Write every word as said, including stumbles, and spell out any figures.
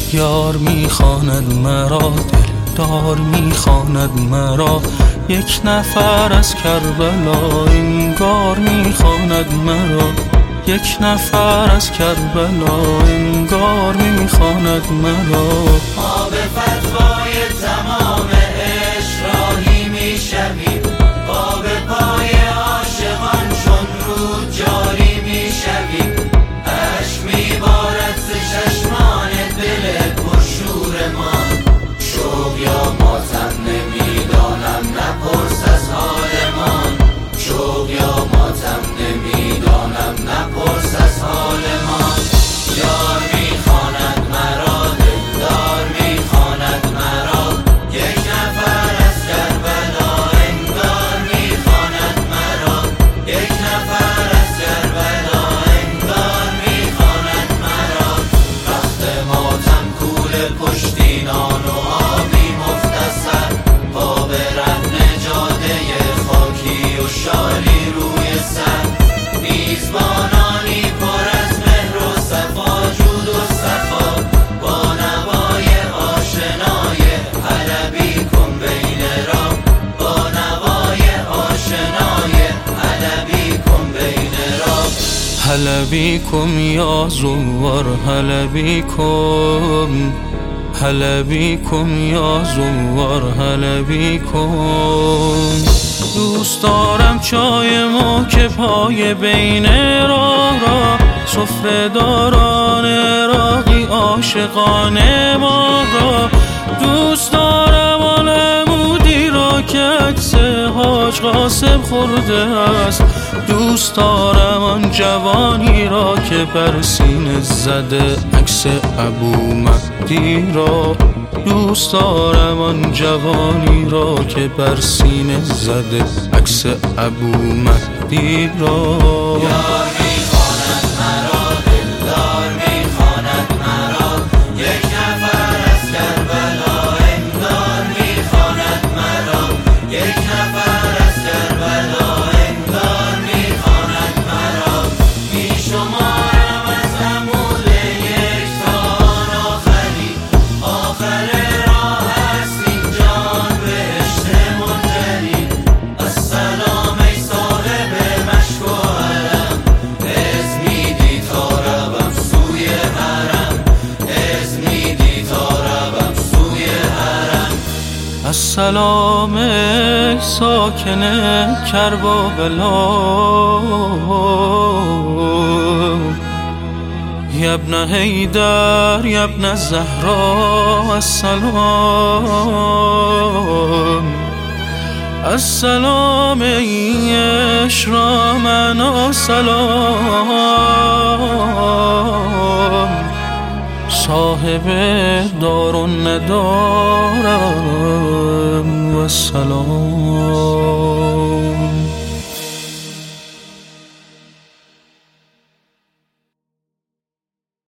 یار میخواند مرا، دلدار میخواند مرا، یک نفر از کربلا انگار میخواند مرا، یک نفر از کربلا انگار میخواند مرا. ما به فتوای تمام عشق راهی میشویم، با به پای عاشقان چون رود جاری میشویم. اشک میبارد ز چشمان دل پرشور ما، شوق یا ماتم نمیدانم نپرس از حالمان، شوق یا ماتم نمیدانم نپرس از حالمان. یار میخواند مرا، دلدار میخواند مرا، یک نفر از کربلا انگار میخواند مرا، یک نفر از کربلا انگار میخواند مرا. رخت ماتم کوله پشتینان و آبی مختصر، پا به رهن جاده خاکی و شالی روی سر. میزبانانی پر از مهر و صفا، جود و صفا، با نوای آشنای حلبی کن بین را، با نوای آشنای حلبی کن بین را. حلبی کن یا زوار، حلبی کن، حلبی کن یا زوار، حلبی کن. دوست دارم چای ما که پای بین راه را، سفره داران راقی عاشقان ما را. دوست دارم آن عمودی را که عکس حاج قاسم خورده است، دوست دارم آن جوانی را که بر سینه زده عکس ابو مهدی را، دوست دارم آن جوانی را که بر سینه زده عکس ابو مهدی را. یار میخواند مرا، دلدار میخواند مرا، یک نفر از کربلا انگار میخواند مرا، یک نفر از کربلا انگار میخواند مرا. میشمارم از عمود یک تا آن آخری، آخر راه است این جان بهشت منتهی. السلام ای صاحب مشک و حرم، اذن میدی تا روم سوی حرم، اذن میدی تا روم سوی حرم. السلام ای ساکن کربلا، یا ابن حیدر یا ابن زهرا. السلام، السلام ای عشق را معنا سلام، صاحب دار و ندارم و سلام.